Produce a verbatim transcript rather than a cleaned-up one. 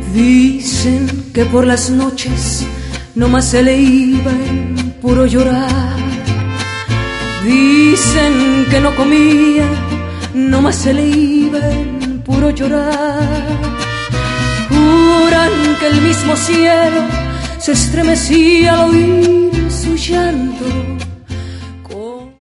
Dicen que por las noches nomás se le iba en puro llorar. Dicen que no comía, nomás se le iba en puro llorar. Juran que el mismo cielo se estremecía al oír su llanto.